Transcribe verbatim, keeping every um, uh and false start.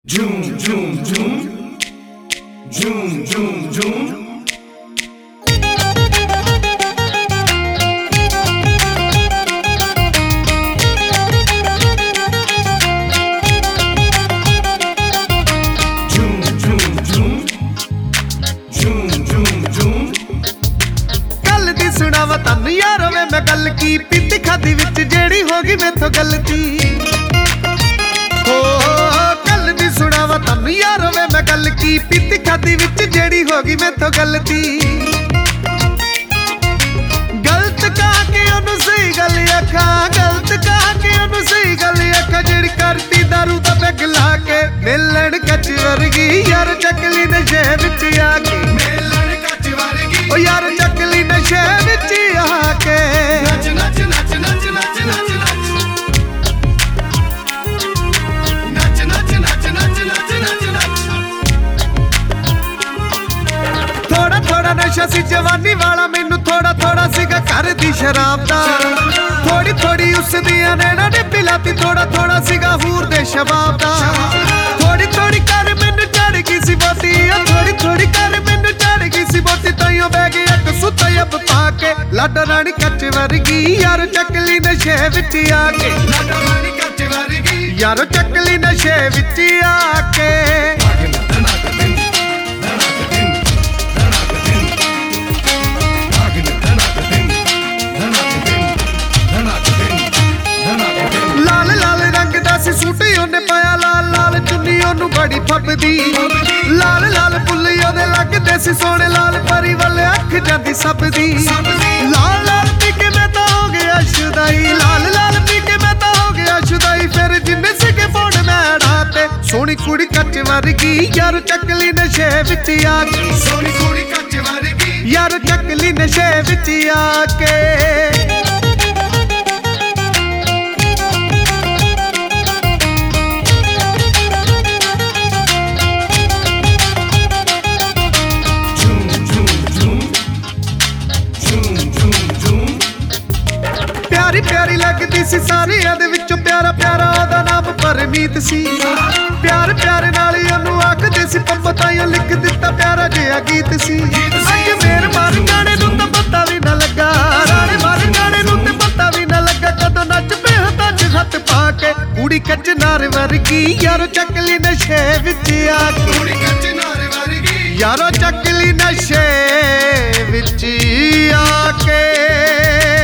Zoom, zoom, zoom. Zoom, zoom, zoom. Zoom, zoom, zoom. Zoom, zoom, zoom. गल दी सुनावा तन्नू यारो वे मैं गल की पीती खादी विच जेड़ी होगी मेथों गलती हो गल दी सुनावा तन्नू यारो वे मैं गल की पीती खादी विच जेड़ी होगी मेथों गलती गलत कह के ओनू सही गल आखा गलत कह के ओनू सही गल आखा जेड़ी करती दारू दा पैग ला के मिलन कच वर्गी यार चकली नशे विच आके मिलन कच वर्गी ओ यार चकली नशे विच आके नच नच नच नच नच नच नच नच नच नच नच नच नच नच थोड़ा थोड़ा नशा सी जवानी वाला मैनू थोड़ा थोड़ा सीगा घर दी शराब दा थोड़ी थोड़ी उस दियां नैना ने पिलाती थोड़ा थोड़ा सीगा हूर दे शबाब दा थोड़ी थोड़ी कर मैनू चढ़ गई सी बोती थोड़ी थोड़ी कर मैनू चढ़ गई सी बोती ताइयों बह गई एक सुता अब पाके लाडो रानी कच वर्गी यार चकली नशे विच आके लाडो रानी कच वर्गी यारो चकली नशे विच आके धनक दिन धनक दिन धनक दिन आगिन धनक दिन धनक दिन धनक दिन धनक दिन लाल लाल रंग दा सी सूट ओने पाया लाल लाल चुन्नी ओनू बड़ी फबदी लाल लाल फुੱਲ ओदे लगदे सी सोहणे लाल परी वाले अख जांदी सबदी लाल लाल पी के मैं तां हो गया शुदाई लाल लाल पी के मैं तां हो गया शुदाई फिर जिन्ने सिके फोन मैं अड़ाते सोहनी कुड़ी कच वर्गी यार चकली नशे विच आके सोनी कुड़ी कच वर्गी यार चकली नशे विच आके zoom zoom zoom zoom zoom zoom प्यारी प्यारी लगदी सी सारियां दे विचों प्यारा प्यारा ओदा नाम परमीत सी प्यार प्यार नाल ही ओनू आखदे सी पंप ताइयों लिख दित्ता प्यारा जिहा गीत सी अज मेर मार गाने नूं तां पता भी ना लगा राणे मार गाने नूं ते पता भी ना लगा कदों नच पे हत्थां च हत्थ पा के कुड़ी कच नार वर्गी यारो चकली नशे विच आके कुड़ी कच नार वर्गी यारो चकली नशे विच आके